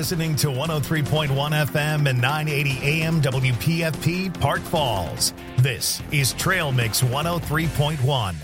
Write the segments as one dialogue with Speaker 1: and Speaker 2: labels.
Speaker 1: listening to 103.1 FM and 980 AM WPFP Park Falls. This is Trail Mix 103.1.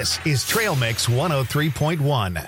Speaker 1: This is Trail Mix 103.1.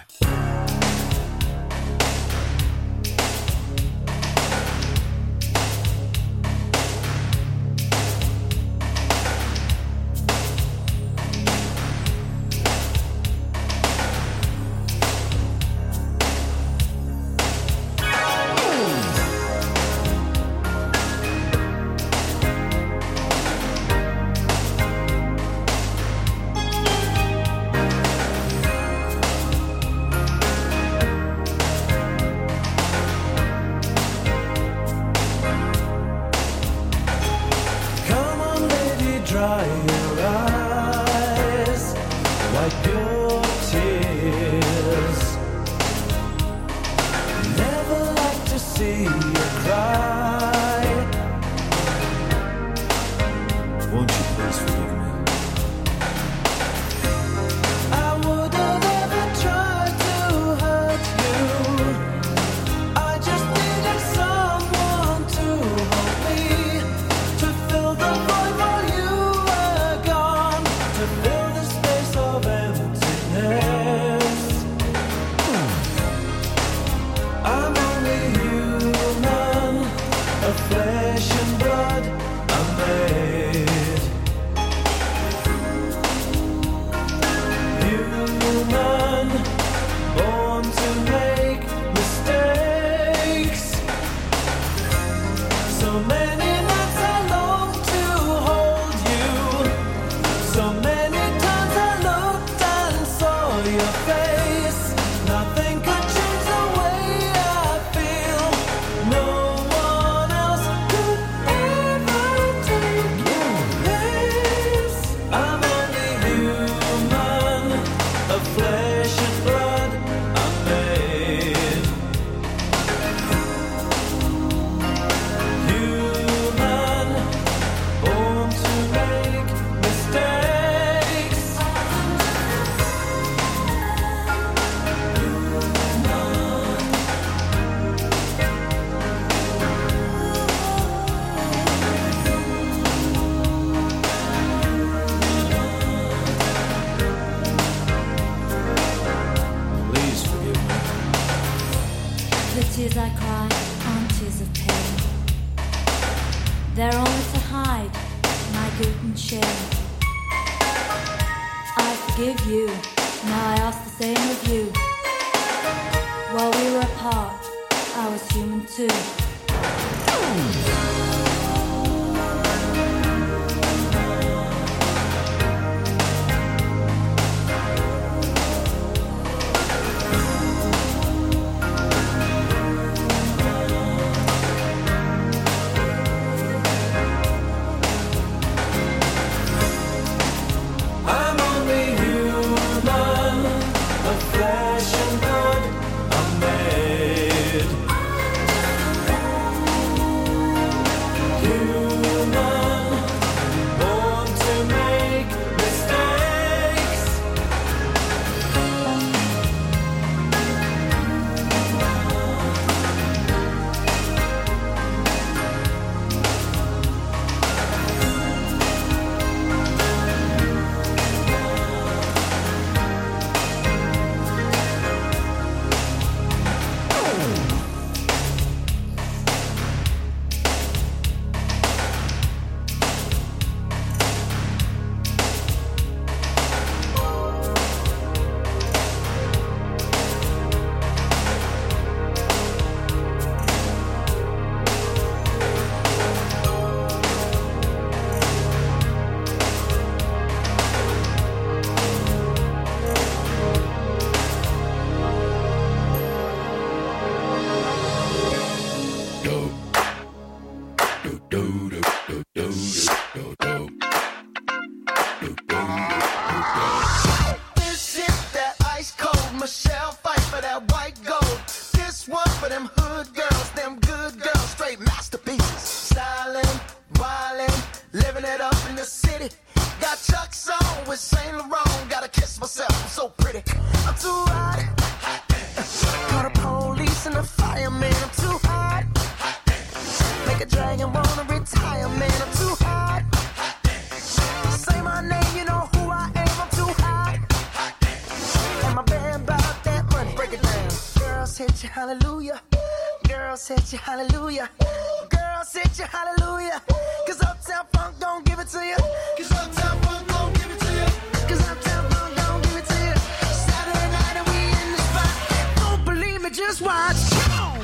Speaker 2: hallelujah. Girls hit you hallelujah. Girls hit you hallelujah. Cause Uptown Funk don't give it to you. Cause Uptown Funk don't give it to you. Cause Uptown Funk don't give it to you. Saturday night and we in the spot. Don't believe me, just watch. Come on.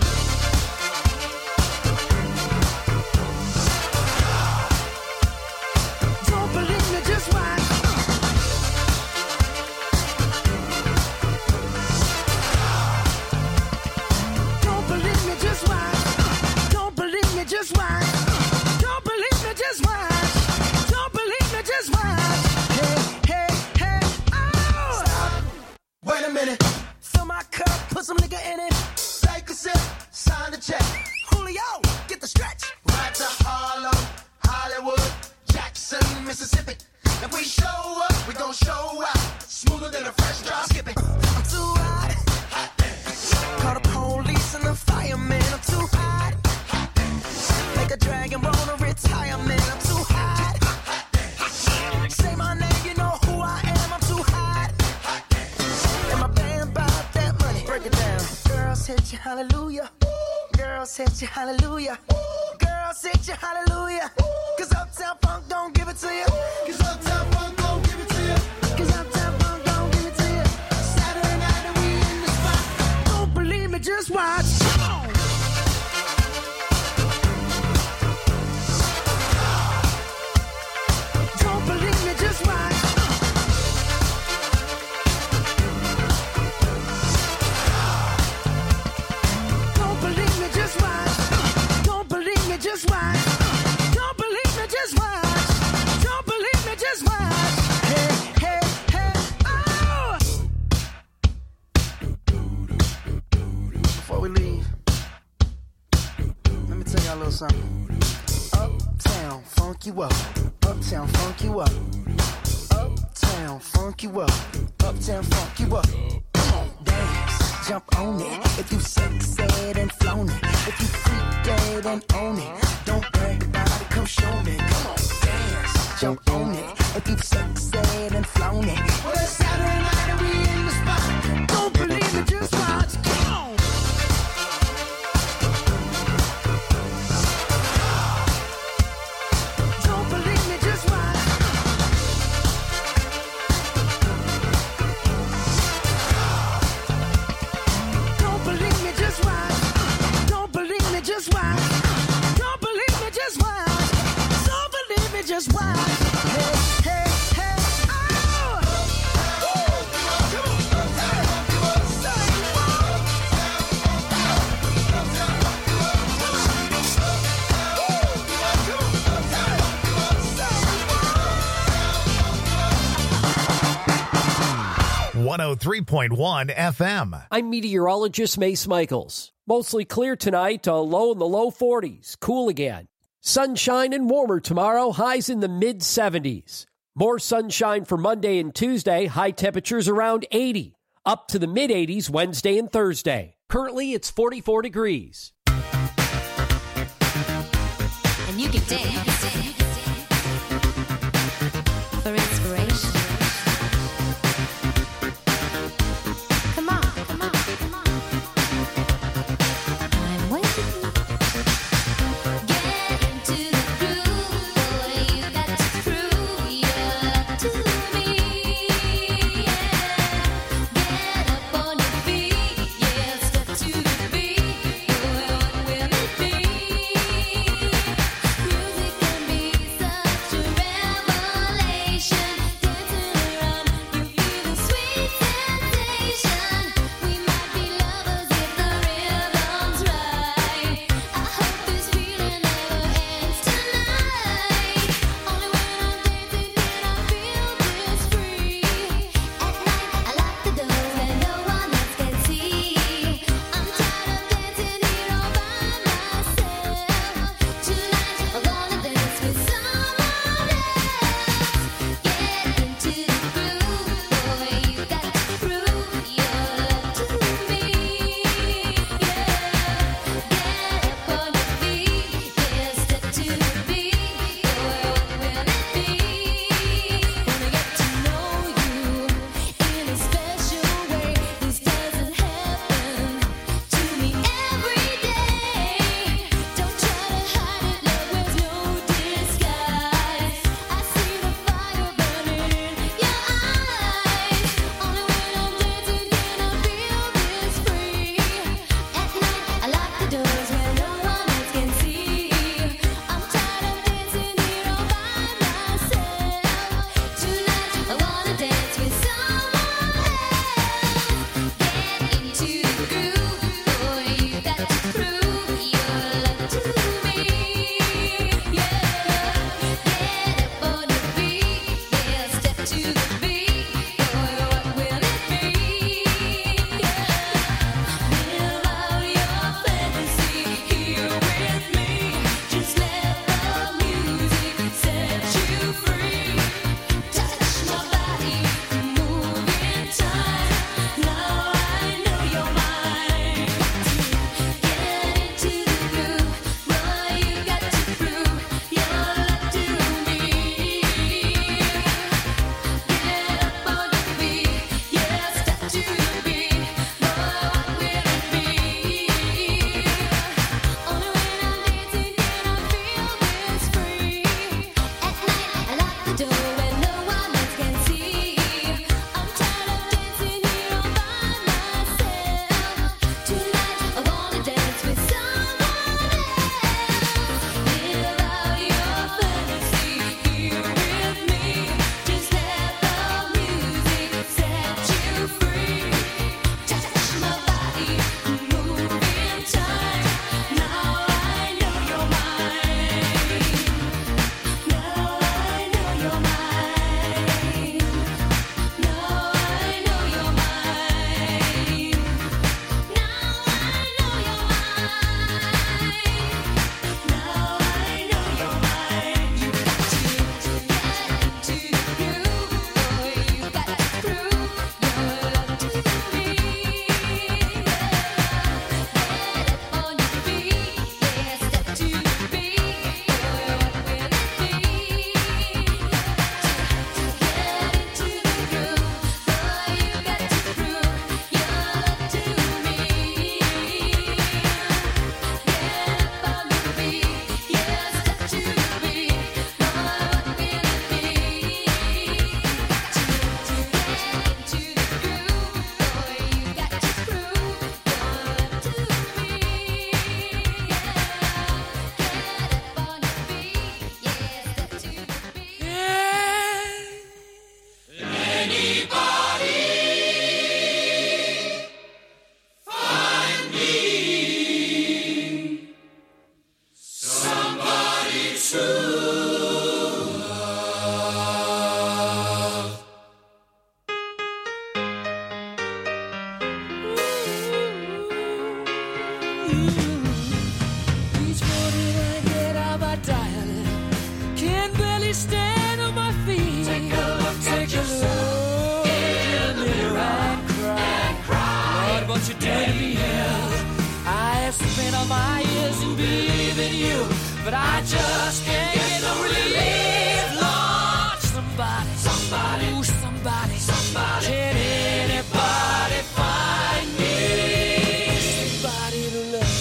Speaker 2: Don't believe me, just watch. Don't believe me, just watch. Don't believe me, just watch. Don't believe me, just watch. Don't believe me, just watch. Hey, hey, hey, oh! Stop. Wait a minute. Fill my cup, put some nigga in it. Take a sip, sign the check. Julio, get the stretch. Right to Harlem, Hollywood, Jackson, Mississippi. If we show up, we gon' show out. Smoother than a fresh drop. Skip it. I'm too hot. Hot dance. Call the police and the fireman. I'm too hot. Hot dance. Make a dragon wanna retire, man. I'm too hot. Hot dance. Say my name, you know who I am. I'm too hot. Hot dance. And my band bought that money. Break it down. Girls hit you, hallelujah. Girls hit you, hallelujah. Girls hit you, hallelujah. Cause Uptown Funk don't give it to you. Cause Uptown Funk don't give it to you. Cause Uptown Funk don't give it to you. Saturday night and we in the spot. Don't believe me, just watch. Come on. Don't believe me, just watch. Don't believe me, just watch. Don't believe me, just watch. Don't believe me, just watch. Don't believe me, just watch. Hey, hey, hey, oh! Before we leave, let me tell y'all a little something. Uptown, funk you up. Uptown, funk you up. Uptown, funk you up. Uptown, funk you up. Come on, dance, jump on it. If you sexed and flown it. If you freak dead and own it. Don't brag about it, come show me. Come on, dance, jump on it. If you sexed and flown it. Well, it's Saturday night and we in the spot. Don't believe it, just watch. Come on. Don't believe me, just watch. Don't believe me, just watch. Don't believe me, just watch. Don't believe me, just watch. Don't believe me, just watch. Hey, hey, hey, oh!
Speaker 1: Woo! 103.1 FM.
Speaker 3: I'm meteorologist Mace Michaels. Mostly clear tonight, a low in the low 40s. Cool again. Sunshine and warmer tomorrow, highs in the mid-70s. More sunshine for Monday and Tuesday, high temperatures around 80. Up to the mid-80s Wednesday and Thursday. Currently, it's 44 degrees.
Speaker 4: And you can dance for inspiration. Come on, come on, come on. I'm waiting. Get into the groove, boy. You got to prove your love to me. Yeah. Get up on your feet, yeah. Step to the beat, boy. What will it be? Music can be such a revelation.
Speaker 2: what you're doing to me. I have spent all my years in believing you, but I just can't get no relief. Lord, somebody, somebody, ooh, somebody, somebody. Can anybody find me somebody to love?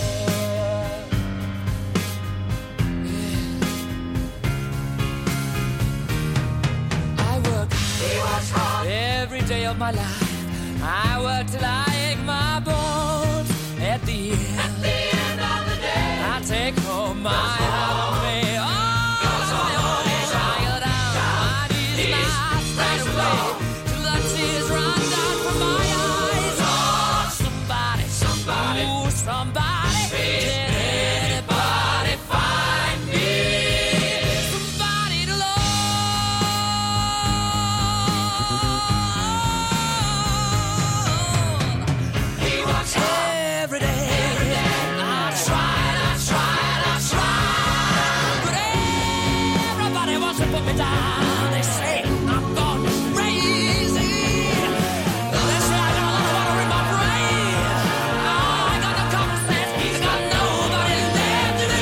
Speaker 2: I work hard every day of my life. I work till I ache my bones. At the end of the day, I take home my half pay. Oh, tired out, my knees not straight away till the tears run down from my eyes. Oh, somebody, somebody, ooh, somebody, can anybody find me somebody to love? He works hard every day. I tried, but everybody wants to put me down. They say I'm gone crazy. They say I got a lot of water in my brain. Oh, I got no common sense. I got nobody left to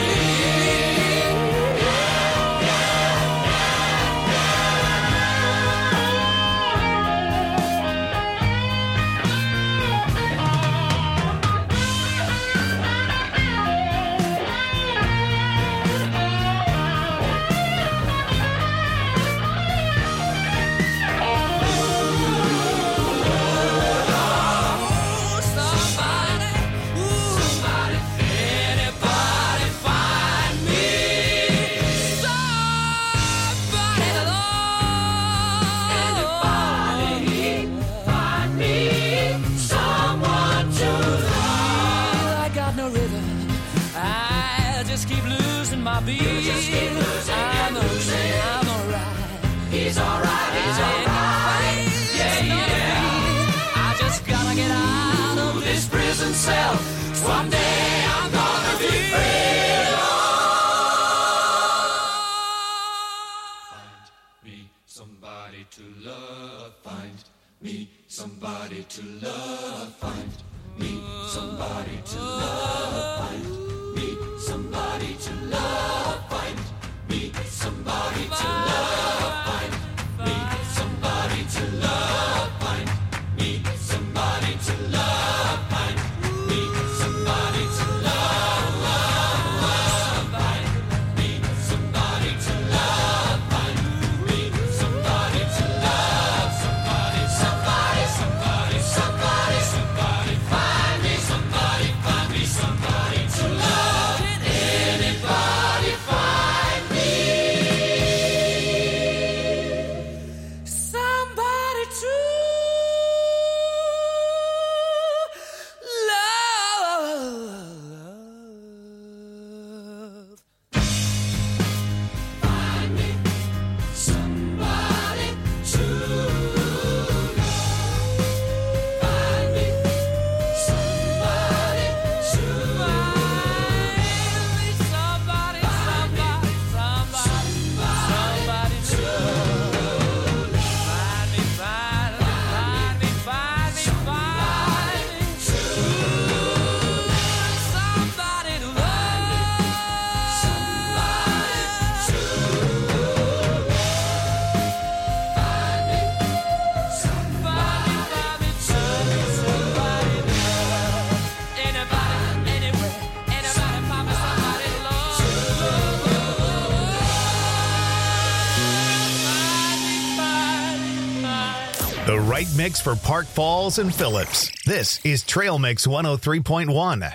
Speaker 2: I'm okay, I'm alright. He's alright, he's alright. Yeah, yeah. I just gotta get out of this prison cell. Someday I'm gonna be free. Find me somebody to love. Find me somebody to love. Find me somebody to love. Find me somebody to love. Find me somebody to love. Find me somebody to love. Find me somebody to love. Find me somebody to love. Find me somebody to love. Find me somebody to love. Somebody, somebody, somebody, somebody, somebody. Find me somebody to love. Can anybody find me somebody to love? Find me somebody to love. Find me somebody to love. Somebody, somebody, somebody to love. Find me, find me, find me, find me, find me to love. Somebody to love. Somebody to love. Find me somebody, find me somebody to love. Anybody, anywhere, anybody, find me somebody to love.
Speaker 1: The right mix for Park Falls and Phillips. This is Trail Mix 103.1.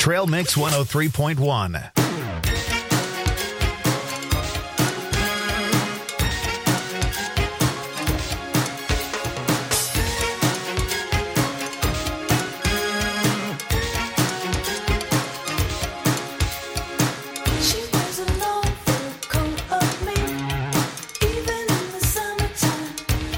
Speaker 1: Trail Mix 103.1.
Speaker 4: She wears a long fur coat of me, even in the summertime.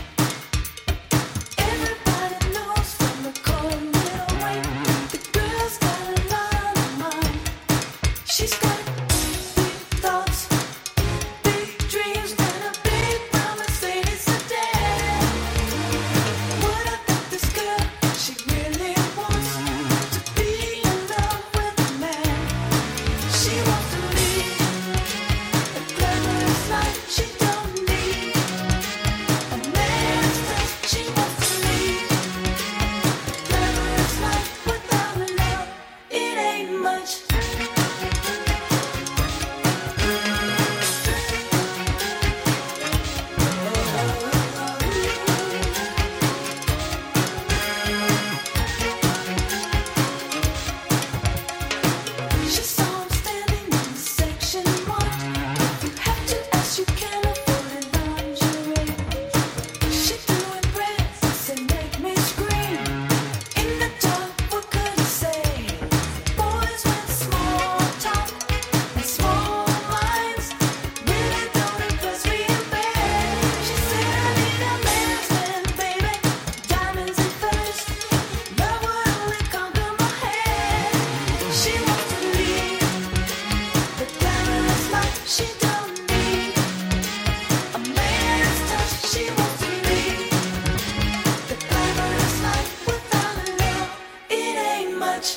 Speaker 4: Everybody knows from the cold little way, the girl's got a lot of mind. She's got big thoughts, big dreams, and a big promise that it's a day. What about this girl? She really wants to be in love with a man. She wants to lead a glamorous life. She don't need a man's touch. She wants to lead a glamorous life without a love. It ain't much. She saw him standing in the section marked. If you have to ask, you can't afford lingerie. She threw in breath and make me scream. In the dark, what could I say? Boys with small talk and small minds really don't impress me in bed. She said, I need a man's man, baby. Diamonds and furs. Love would only conquer my head. She wants to lead the glamorous life. She don't need a man's touch. She wants to lead the glamorous life without a love. It ain't much.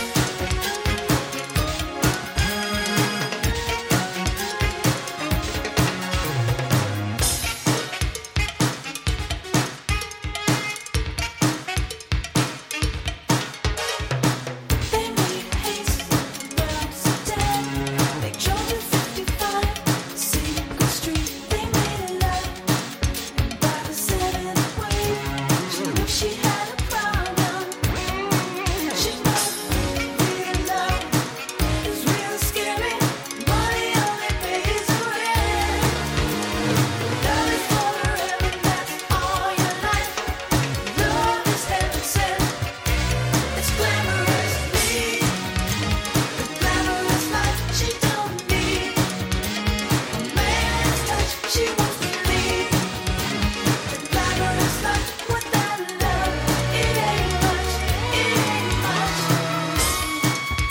Speaker 4: They made haste when I was dead. They drove to 55 Secret Street. They made love by the 7th wave. She knew she had a problem. She knew real love is real scary. Money only pays the rent. Love is forever, that's all your life. Love is heaven sent. It's glamorous, lead the glamorous life. She don't need a man's touch. She wants to lead the glamorous life without love. It ain't much. It ain't much.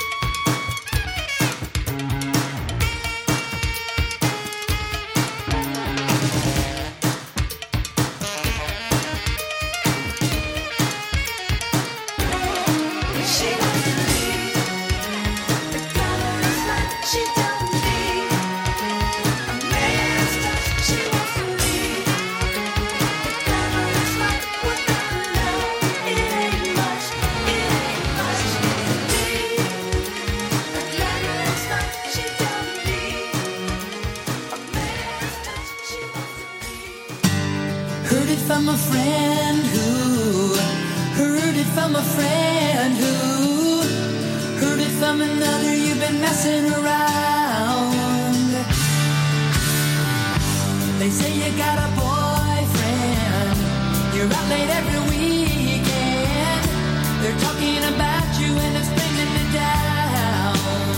Speaker 4: She wants to lead the glamorous life. She don't need a man's touch. She wants to lead the glamorous life without love. It ain't much. It ain't much. Lead the glamorous life. She don't need a man's touch. She wants to lead.
Speaker 5: Heard it from a friend who heard it from a friend who heard it from another. You've been messing around. They say you got a boyfriend. You're out late every weekend. They're talking about you and it's bringing me down.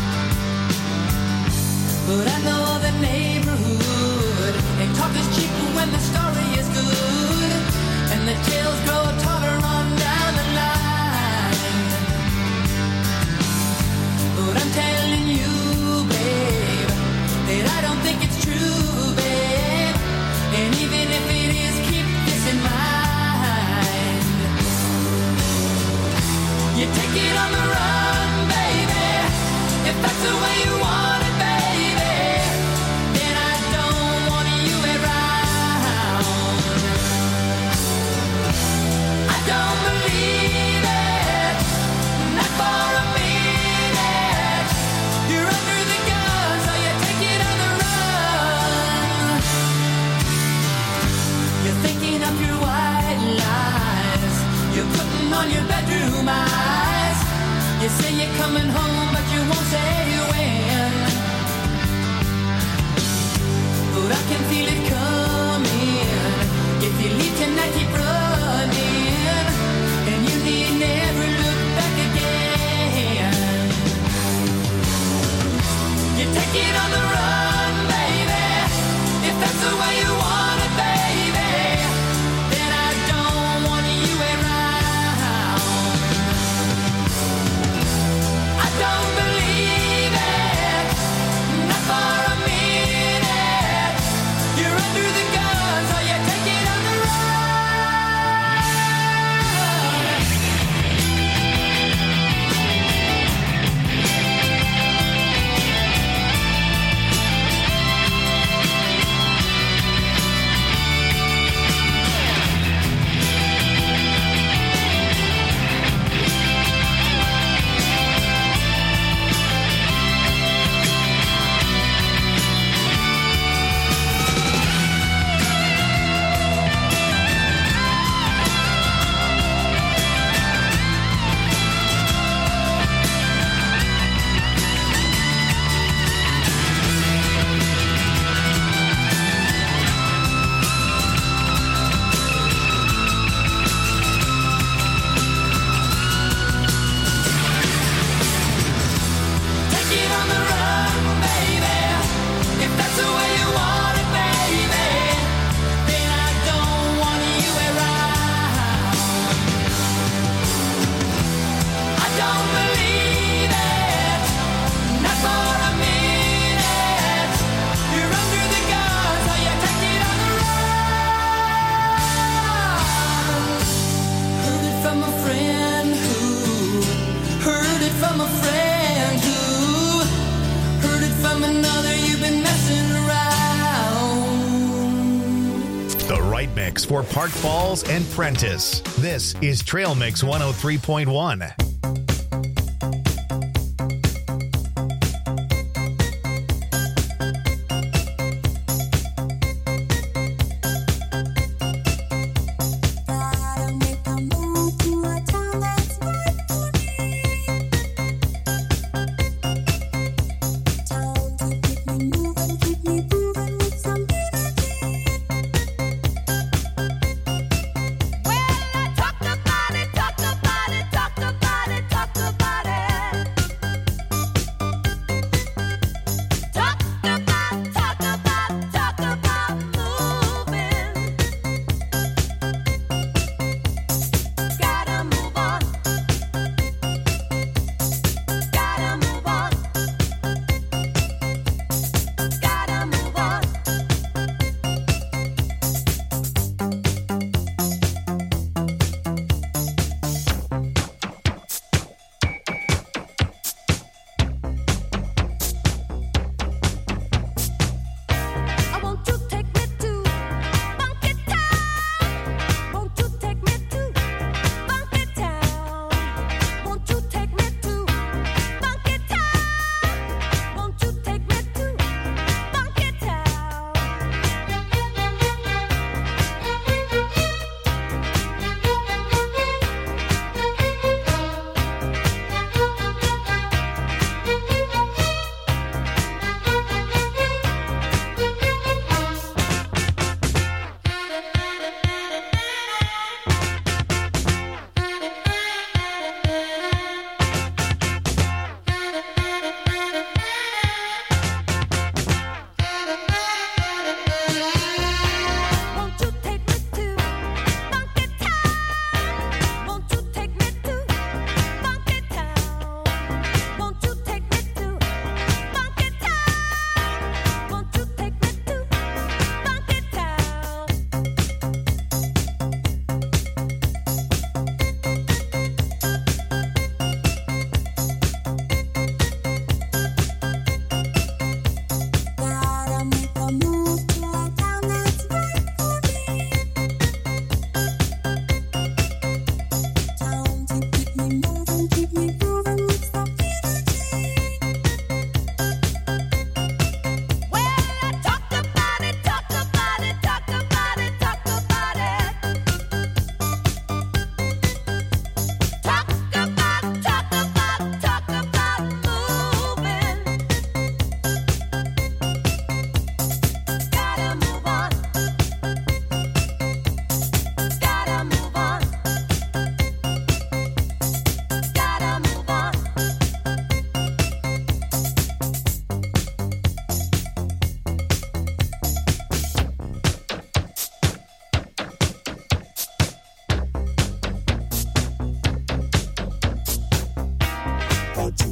Speaker 5: But I know the neighborhood, and talk is cheap when the story is good, and the tales grow taller on down the line. But I'm telling you, babe, that I don't think it's true, babe. And even if it is, keep this in mind. You take it on the run, baby. If that's the way you want it, baby, then I don't want you around. I don't believe it, not for a minute. You're under the gun, so you take it on the run. You're thinking of your white lies. You're putting on your bedroom eyes. You You say you're coming home, but you won't say when. But I can feel it coming. If you leave tonight, keep running, and you need never look back again. You take it on the run, baby. If that's the way you want it, baby, then I don't want you around. I don't believe it, not for a minute. You're under the gun, so you take it on the run. Take it on the run, baby. If that's the way you want it, baby, then I don't want you around. I don't believe it, not for a minute. You're under the gun, so you take it on the run. Heard it from a friend who heard it from a friend who heard it from another. You've been messing around.
Speaker 1: The right mix for Park Falls and Prentice. This is Trail Mix 103.1.
Speaker 4: Gotta make a move to a town that's right for me. Town to keep me moving, keep me grooving with some energy. Well, I talked about it, talked about it, talked about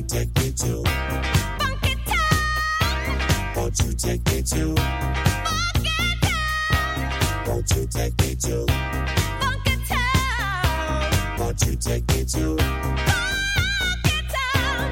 Speaker 6: take me to
Speaker 4: Funky Town?
Speaker 6: Won't you take me to
Speaker 4: Funky Town?
Speaker 6: Won't you take me to
Speaker 4: Funky Town?
Speaker 6: Won't you take me to
Speaker 4: Funky Town?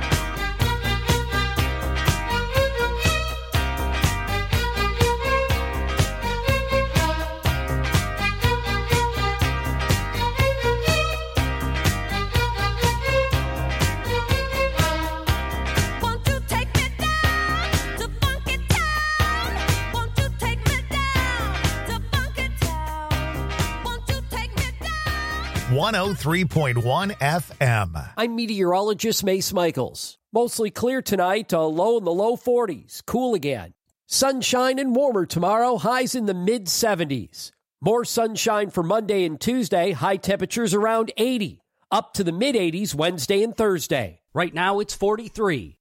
Speaker 4: Won't you take me down to Funky Town? Won't you take me down to Funky Town? Won't you take me down?
Speaker 1: 103.1 FM.
Speaker 3: I'm meteorologist Mace Michaels. Mostly clear tonight, a low in the low 40s. Cool again. Sunshine and warmer tomorrow, highs in the mid-70s. More sunshine for Monday and Tuesday, high temperatures around 80. Up to the mid-80s Wednesday and Thursday. Right now it's 43.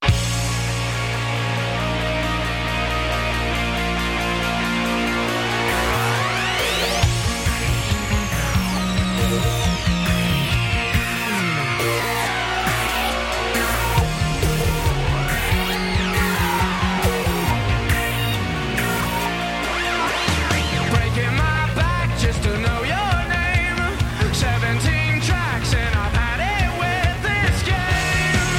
Speaker 5: Breaking my back just to know your name. 17 tracks and I've had it with this game.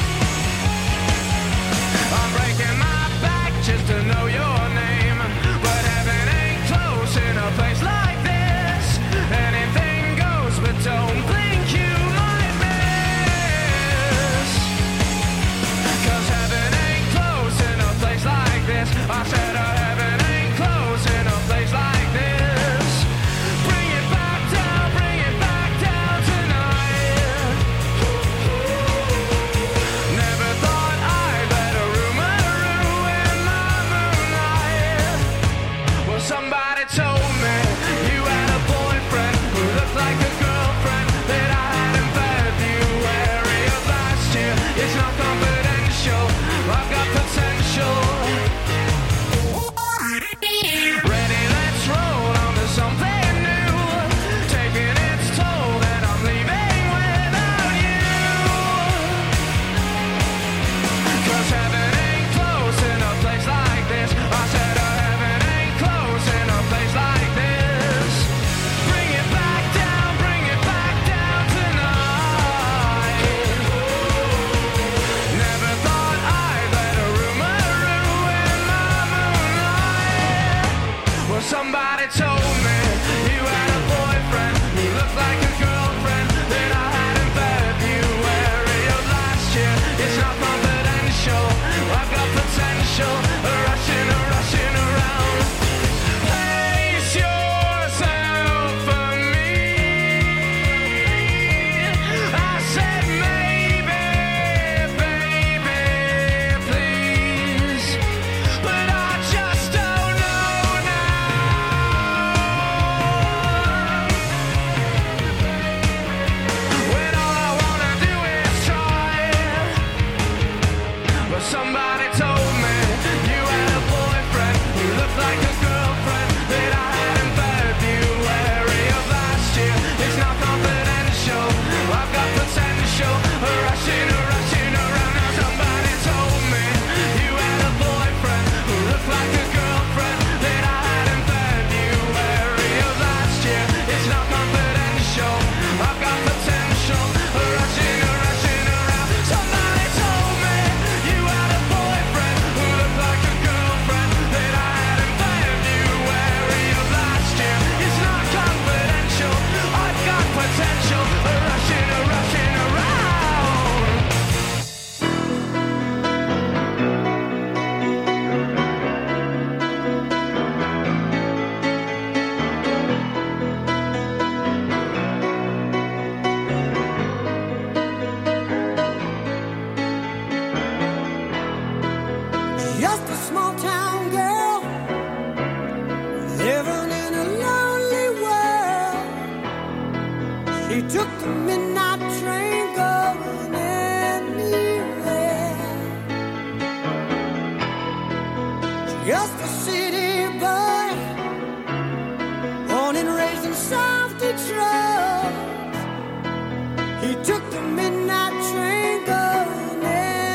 Speaker 5: I'm breaking my back just to know your name. But heaven ain't close in a place like this. Anything goes, but don't think you might miss. 'Cause heaven ain't close in a place like this. I said heaven ain't close in a place like this. Bring it back down tonight. Never thought I'd let a rumor ruin my moonlight. Well, somebody told me you had a boyfriend who looked like a girlfriend that I had in February of last year. It's not confidential, I've got potential. Ready, let's roll on to something new. Taking its toll and I'm leaving without you. 'Cause heaven ain't close in a place like this. I said heaven ain't close in a place like this. Bring it back down tonight. Never thought I'd let a rumor ruin my moonlight. Well, somebody told me you had a boyfriend who looked like a girlfriend that I had in February of last year. It's not confidential, I've got potential. Rushing around. Place yourself for me. I said maybe, baby, please. But I just don't know now. When all I wanna do is try. But somebody told me you had a boyfriend who looked like a girlfriend that I had in February of last year. It's not confidential, I've got potential. Rushing around. Now somebody told me you had a boyfriend who looked like a girlfriend that I had in February of last year. It's not confidential, I've got potential. Rushing around. Somebody told me you had a boyfriend who looked like a girlfriend that I had in February of last year. It's not confidential, I've got potential. Rushing around.
Speaker 2: Just a small town girl living in a lonely world. She took the midnight train going anywhere. Just a city boy, born and raised in South Detroit. He took the midnight train going anywhere.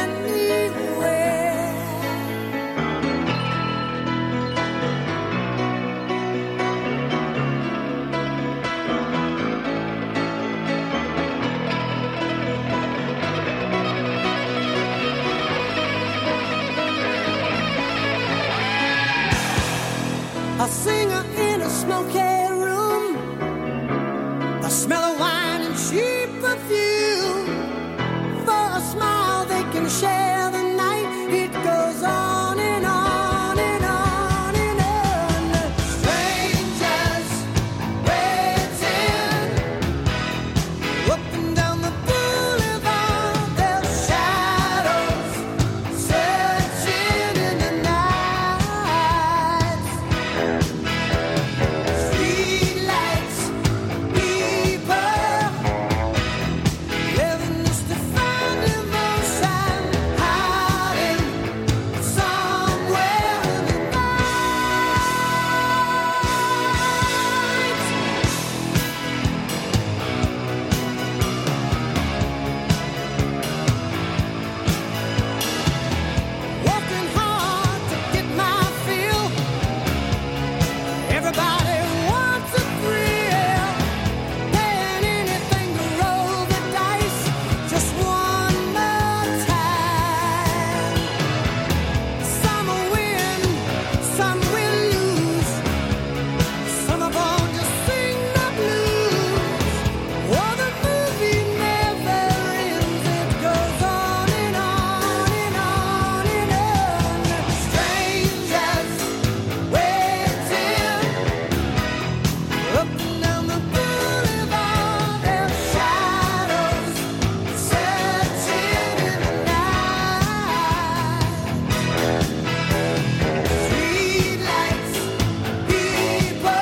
Speaker 2: A singer in a smoky room, the smell of wine and cheap perfume. For a smile they can share the night. It goes on and on and on and on. Strangers waiting up and down the boulevard. Their shadows searching in the night. Streetlights, people living just to find emotion, hiding somewhere in the night. Working hard to get my fill. Everybody wants a thrill. Paying anything to roll the dice just one more time. Some will win, some will lose. Some of them just sing the blues. Oh, the movie never ends. It goes on and on and on and on. Strangers waiting up and down the boulevard. Their shadows searching in the night. Streetlights, people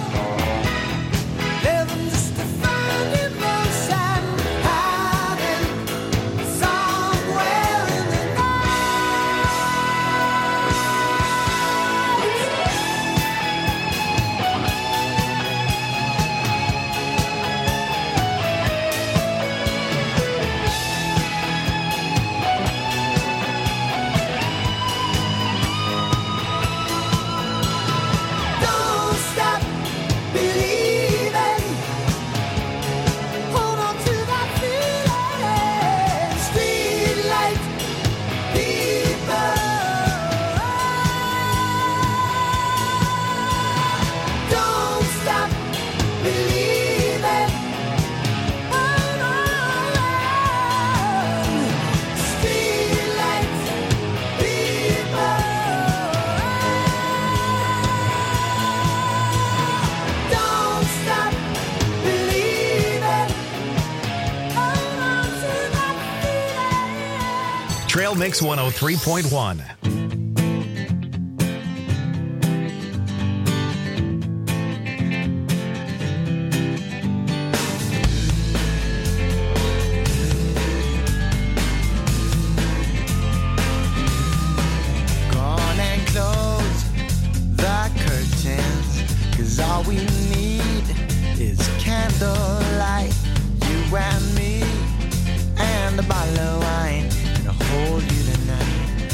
Speaker 2: living just to find emotion, hiding somewhere in the Don't stop believing. Hold on to that feeling. Streetlight people. Don't stop believing. Hold on. Streetlight people. Don't stop believing. Hold on to that feeling.
Speaker 1: Trail Mix 103.1.
Speaker 2: Gone and close the curtains, 'cause all we need is candlelight. You and me, and a bottle of wine, and I'll hold you tonight.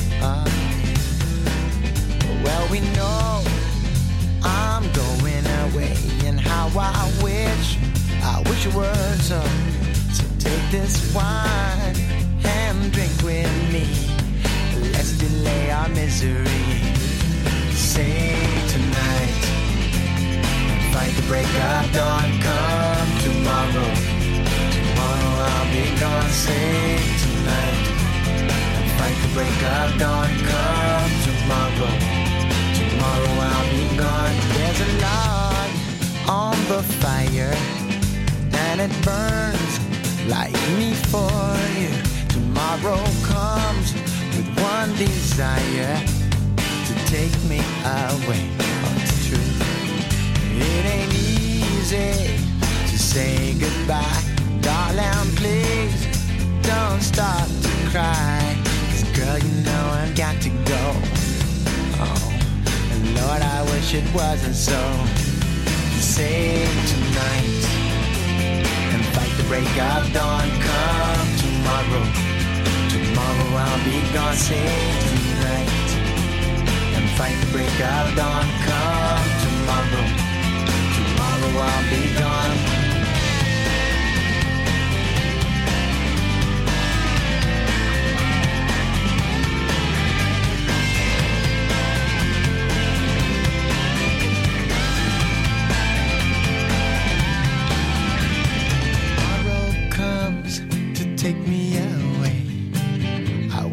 Speaker 2: Well, we know I'm going away, and how I wish it were so. So take this wine and drink with me. Let's delay our misery. Sing tonight and fight the break of dawn. Come tomorrow, tomorrow I'll be gone. Sing tonight and fight the break of dawn. Come tomorrow, tomorrow I'll be gone. There's a log on the fire, and it burns like me for you. Tomorrow comes with one desire, to take me away. Oh, it's true. It ain't easy to say goodbye. Darling, please don't start to cry. 'Cause girl, you know I've got to go. Oh, and Lord, I wish it wasn't so. Sing tonight and fight the break of dawn. Come tomorrow, tomorrow I'll be gone. Sing tonight and fight the break of dawn. Come tomorrow, tomorrow I'll be gone.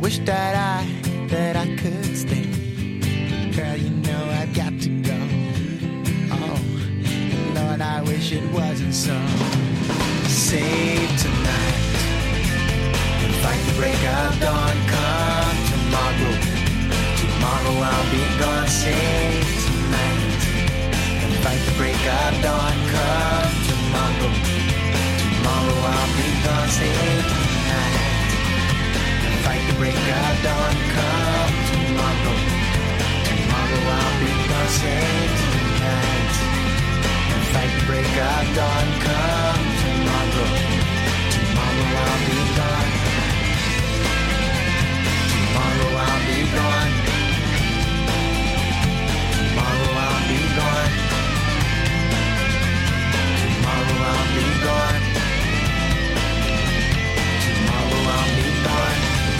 Speaker 7: wish that I could stay. Girl, you know I've got to go. Oh, Lord, I wish it wasn't so. Save tonight and fight the break of dawn. Come tomorrow, tomorrow I'll be gone. Save tonight and fight the break of dawn. Come tomorrow, tomorrow I'll be gone. Save tonight and fight the break of dawn. Come tomorrow, tomorrow I'll be gone. Save tonight and fight the break of dawn. Come tomorrow, tomorrow I'll be gone. Tomorrow I'll be gone. Tomorrow I'll be gone. Tomorrow I'll be gone. Tomorrow I'll be gone.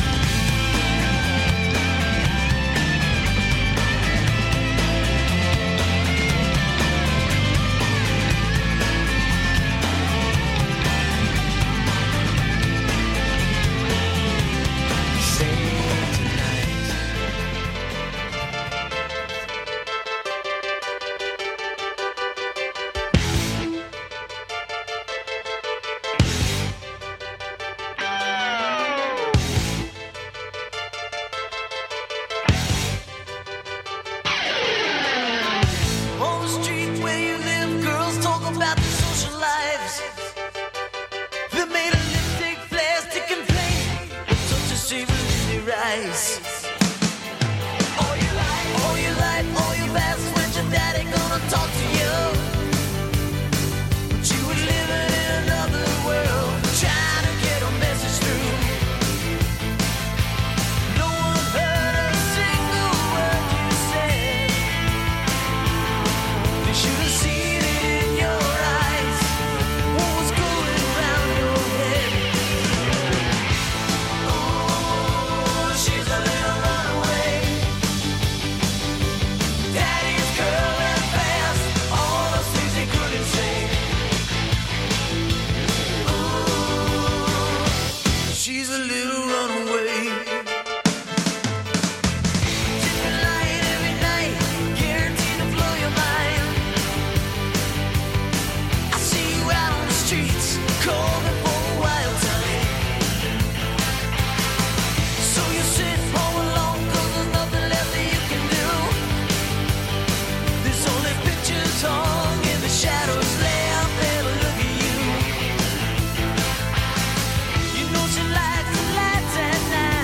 Speaker 7: On the street where you live, girls talk about their social lives. They made a lipstick, plastic, and plain, such a savor in their eyes. All your life, all your best friends, your daddy gonna talk to you. But you were living in another world, trying to get a message through. No one heard a single word you said. They should have seen it in your eyes. What was going around your head? Oh, she's a little runaway. Daddy's girl and fast, all those things he couldn't say. Oh, she's a little runaway. Different light every night, guaranteed to blow your mind. I see you out on the streets, calling for a wild time. So you sit home alone, 'cause there's nothing left that you can do. There's only pictures hung in the shadows left there to look at you. You know she likes the lights at night.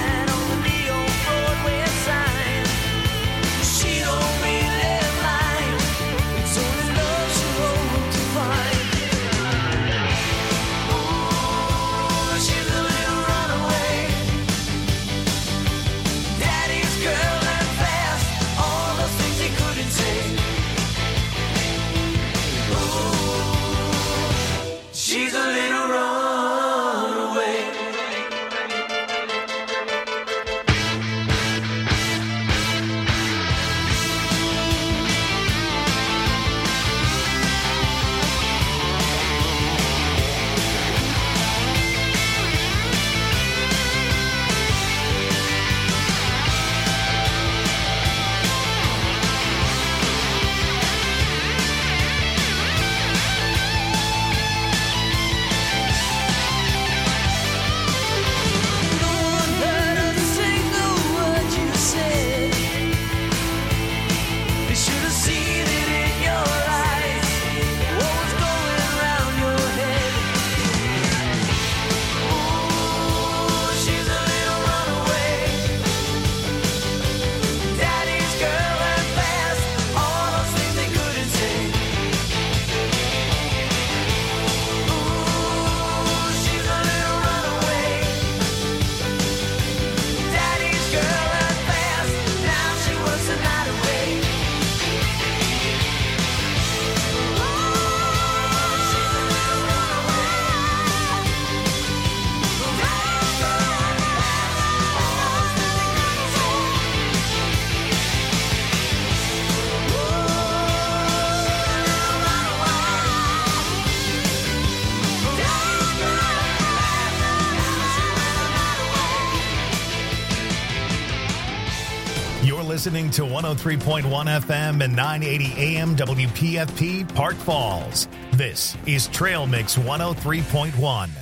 Speaker 1: listening to 103.1 FM and 980 AM WPFP Park Falls. This is Trail Mix 103.1.